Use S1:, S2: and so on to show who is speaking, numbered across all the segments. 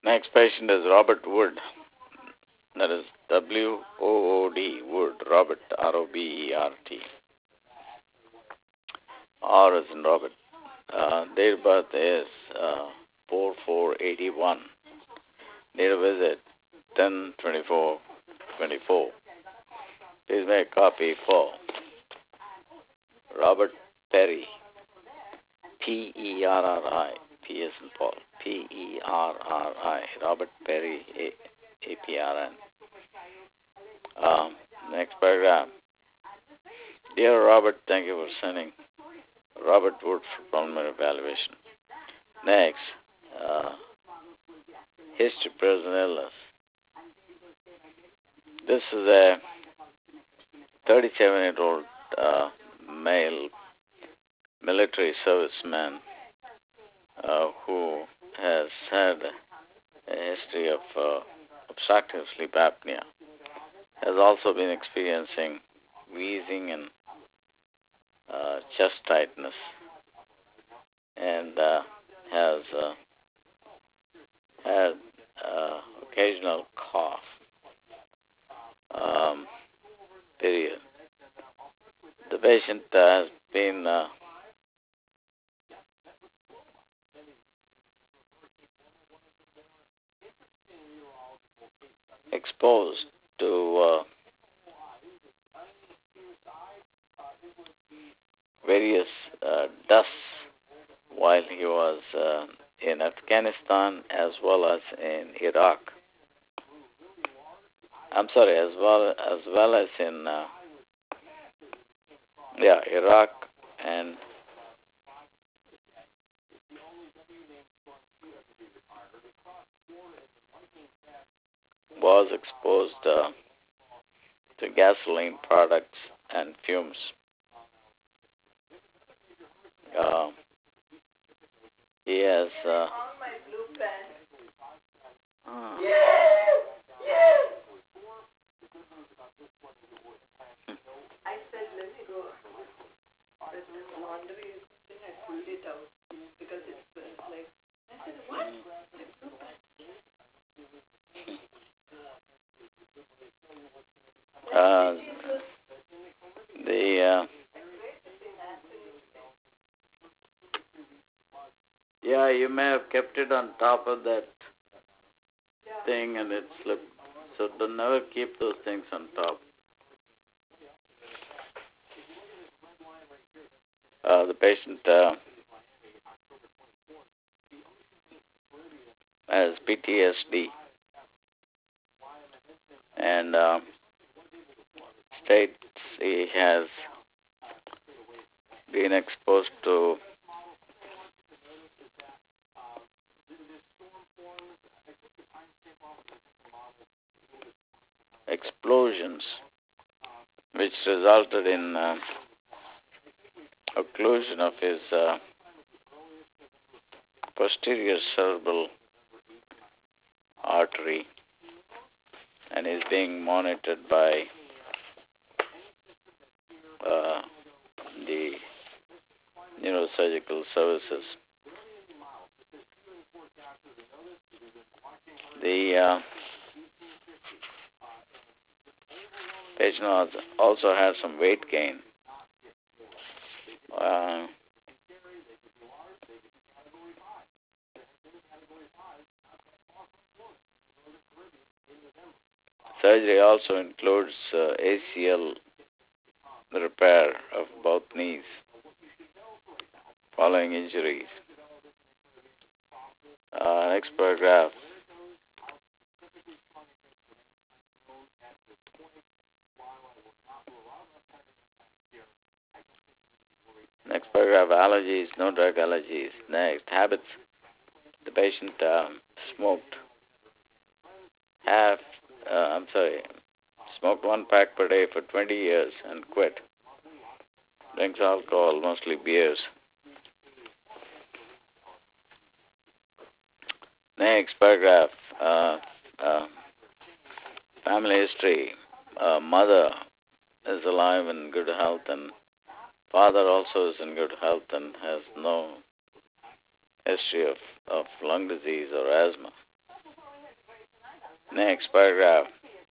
S1: Next patient is Robert Wood. That is W-O-O-D, Wood, Robert, R-O-B-E-R-T. R is in Robert. Date of birth is 4/4/81. Date of visit 10/24/24. Please make a copy for Robert Perry, P-E-R-R-I, P as in Paul, P-E-R-R-I, Robert Perry, A-P-R-N. Next paragraph. Dear Robert, thank you for sending Robert Wood for preliminary evaluation. Next, history, present illness. This is a 37-year-old male military serviceman who has had a history of obstructive sleep apnea, has also been experiencing wheezing and chest tightness, and has had occasional cough. Period. The patient has been exposed to various dusts while he was in Afghanistan as well as in Iraq. I'm sorry, as well as in Iraq, and was exposed to gasoline products and fumes. He has you may have kept it on top of that thing and it slipped. So don't never keep those things on top. The patient has PTSD and states he has been exposed to explosions which resulted in occlusion of his posterior cerebral artery, and is being monitored by the neurosurgical services. The patient also has some weight gain. Surgery also includes ACL repair of both knees following injuries. Next paragraph. Next paragraph, allergies, no drug allergies. Next, habits. The patient smoked smoked 1 pack per day for 20 years and quit. Drinks alcohol, mostly beers. Next paragraph, family history. Mother is alive and good health, and father also is in good health and has no history of lung disease or asthma. Next paragraph.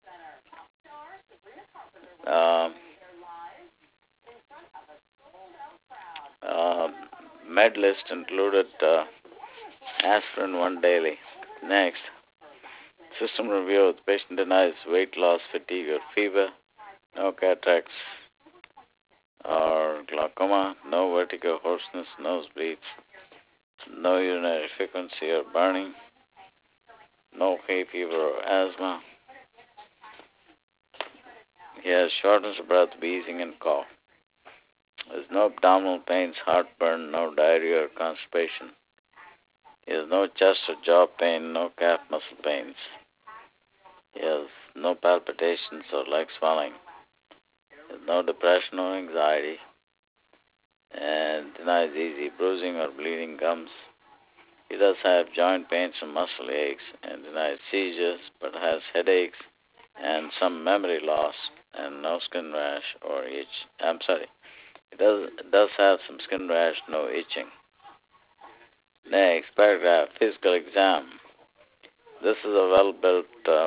S1: Med list included aspirin 1 daily. Next, system review. The patient denies weight loss, fatigue, or fever. No cataracts or glaucoma. No vertigo, hoarseness, nosebleeds. No urinary frequency or burning. No hay fever or asthma. He has shortness of breath, wheezing, and cough. There's no abdominal pains, heartburn, no diarrhea or constipation. He has no chest or jaw pain, no calf muscle pains. He has no palpitations or leg swelling. He has no depression or anxiety, and denies easy bruising or bleeding gums. He does have joint pains and muscle aches, and denies seizures, but has headaches and some memory loss, and no skin rash or itch. It does have some skin rash, no itching. Next paragraph, physical exam. This is a well-built,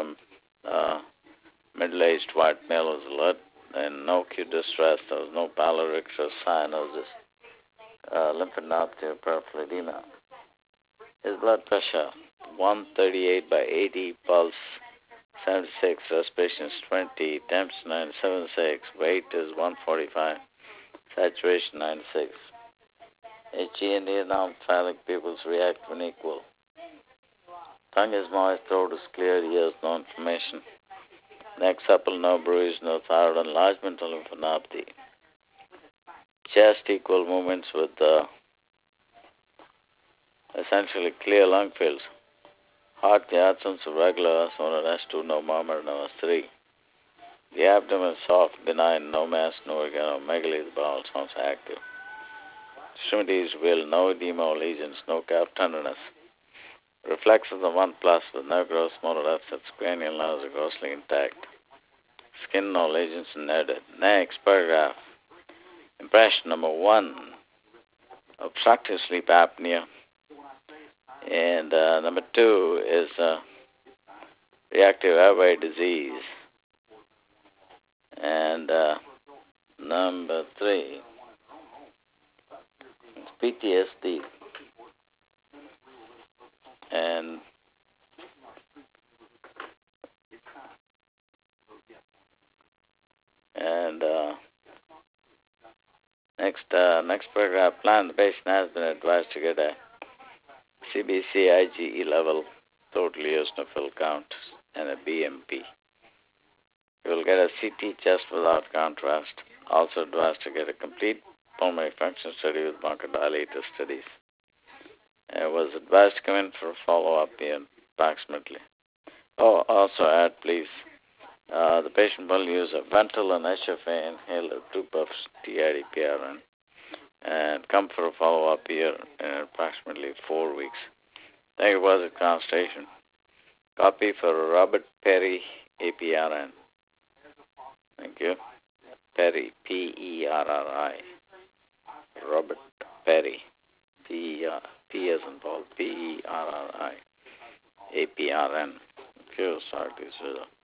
S1: middle-aged white male who was alert and no acute distress. There was no pallor, or cyanosis, lymphadenopathy, or peripheral edema. His blood pressure, 138/80, pulse 76, respiration is 20, temps 976, weight is 145, saturation 96. HE and ear-ophthalmic pupils react when equal. Tongue is moist, throat is clear, ears no inflammation. Neck supple, no bruise, no thyroid enlargement or lymphadenopathy. Chest equal movements with essentially clear lung fields. Heart, the absence of regular, known as S2, no murmur, no S3. The abdomen is soft, benign, no mass, no organomegaly, the bowel sounds active. Extremities will, no edema or lesions, no calf tenderness. Reflexes of 1+, with no gross motor deficits, cranial nerves are grossly intact. Skin, no lesions, netted. Next paragraph. Impression number 1, obstructive sleep apnea. And number 2 is reactive airway disease. And number 3 is PTSD. And next paragraph, plan. The patient has been advised to get a CBC IgE level, total eosinophil count, and a BMP. You will get a CT chest without contrast. Also advised to get a complete pulmonary function study with bronchodilator studies. Was advised to come in for a follow-up in approximately. Oh, also add, please, the patient will use a Ventolin HFA inhaler, 2 puffs, TID-PRN, and come for a follow-up here in approximately 4 weeks. Thank you for the consultation. Copy for Robert Perry, APRN. Thank you. Perry, P-E-R-R-I. Robert Perry, P as in Paul, P-E-R-R-I, APRN. Thank you, Sarkis.